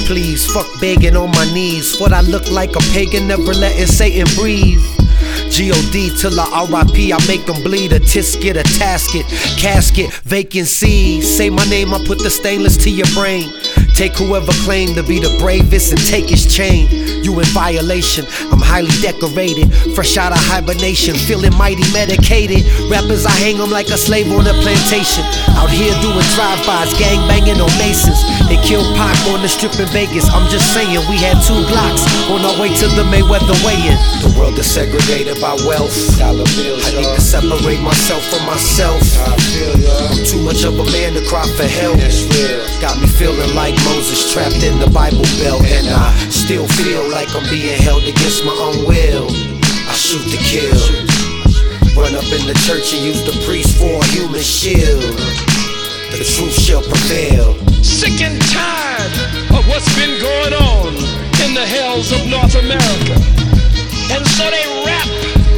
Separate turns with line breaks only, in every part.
please. Fuck begging on my knees. What I look like a pagan, never letting Satan breathe. G.O.D. till I R.I.P. I make them bleed. A tisket, a tasket, casket, vacancy. Say my name, I put the stainless to your brain. Take whoever claimed to be the bravest and take his chain. You in violation, I'm highly decorated. Fresh out of hibernation, feeling mighty medicated. Rappers, I hang them like a slave on a plantation. Out here doing drive-bys, gang banging on Masons. They killed Pac on the strip in Vegas. I'm just saying, we had 2 Glocks on our way to the Mayweather weigh-in. The world is segregated by wealth. Dollar bills, I need to separate myself from myself. I'm too much of a man to cry for help. Got me feeling like Moses trapped in the Bible Belt. And I still feel like I'm being held against my own will. I shoot to kill, run up in the church and use the priest for a human shield. The truth shall prevail.
Sick and tired of what's been going on in the hells of North America. And so they rap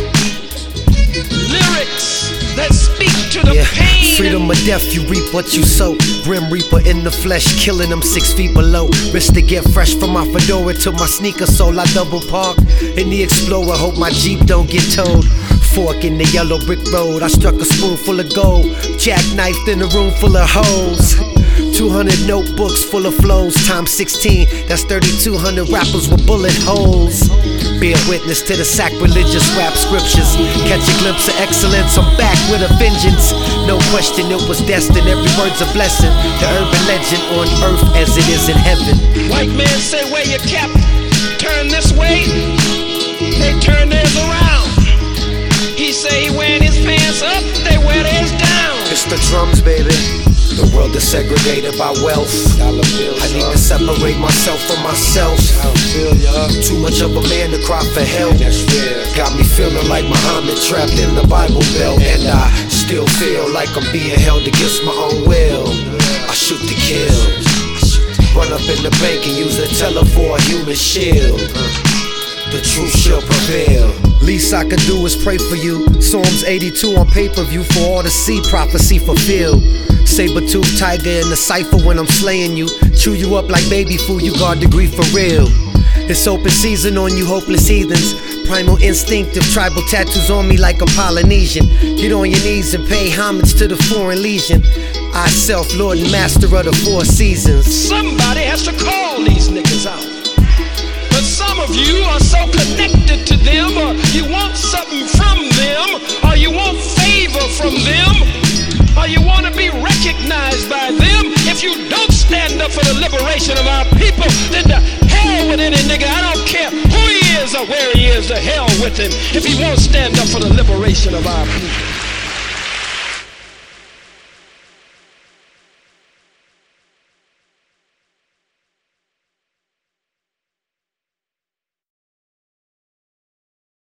lyrics that speak to the pain.
Freedom or death, you reap what you sow. Grim Reaper in the flesh, killing them 6 feet below. Risk to get fresh from my fedora to my sneaker sole. I double park in the Explorer, hope my Jeep don't get towed. Fork in the yellow brick road, I struck a spoonful of gold. Jackknifed in a room full of hoes. 200 notebooks full of flows, times 16, that's 3,200 rappers with bullet holes. Bear witness to the sacrilegious rap scriptures. Catch a glimpse of excellence, I'm back with a vengeance. No question it was destined, every word's a blessing. The urban legend on earth as it is in heaven.
White man say wear your cap, turn this way, they turn theirs around. He say he wearing his pants up, they wear theirs down.
It's the drums, baby. The world is segregated by wealth. I need to separate myself from myself. Too much of a man to cry for help. Got me feeling like Muhammad trapped in the Bible Belt. And I still feel like I'm being held against my own will. I shoot to kill, run up in the bank and use a teller for a human shield. The truth shall prevail. Least I can do is pray for you. Psalms 82 on pay-per-view for all to see, prophecy fulfilled. Saber-toothed tiger in the cypher when I'm slaying you. Chew you up like baby food, you guard the grief for real. It's open season on you hopeless heathens. Primal instinctive tribal tattoos on me like a Polynesian. Get on your knees and pay homage to the foreign legion. I self, Lord and Master of the 4 seasons.
Somebody has to call these niggas out. But some of you are so connected to them, or you want something from them, or you want favor from them, or you want to be recognized by them. If you don't stand up for the liberation of our people, then to hell with any nigga. I don't care who he is or where he is, to hell with him if he won't stand up for the liberation of our people.